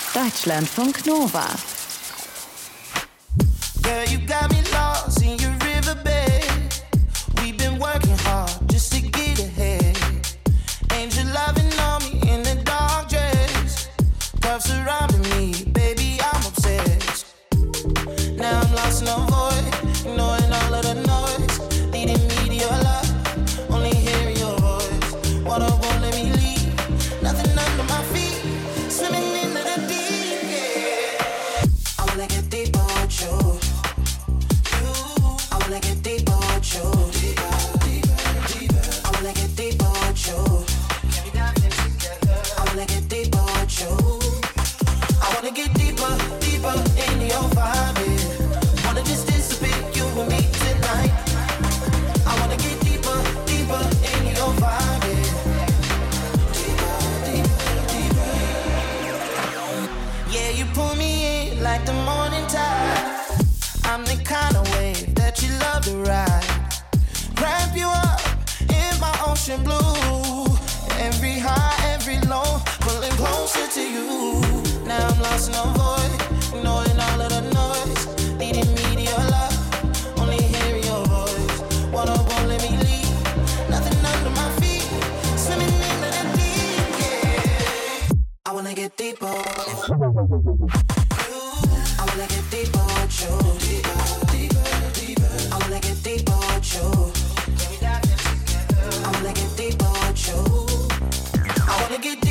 Deutschlandfunk Nova. Girl, you got me lost in your riverbed. We've been working hard just to get ahead. Angel loving on me in the dark dress. Curves surrounding me, baby, I'm obsessed. Now I'm lost in a void, ignoring all of the noise. Leading me to your love, only hearing your voice. Water won't let me leave, nothing under my feet. Swimming into the deep, yeah. I wanna get deeper with you. I wanna get deeper with you. I wanna get deeper with you. I wanna get deeper with you. I wanna get deeper, deeper in your vibe. Yeah. Wanna just dissipate you and me tonight. I wanna get deeper, deeper in your vibe. Yeah. Deeper, deeper, deeper. Yeah, you pull me in like the morning tide. I'm the kind of wave that you love to ride. Wrap you up in my ocean blue. Every high, every low, pulling closer to you. Now I'm lost in a void, ignoring all of the noise. Leading me to your love, only hearing your voice. Water won't let me leave, nothing under my feet. Swimming into the deep, yeah. I wanna get deeper. I wanna get deeper with you. I wanna get deeper with you. I wanna get deeper with you. I wanna get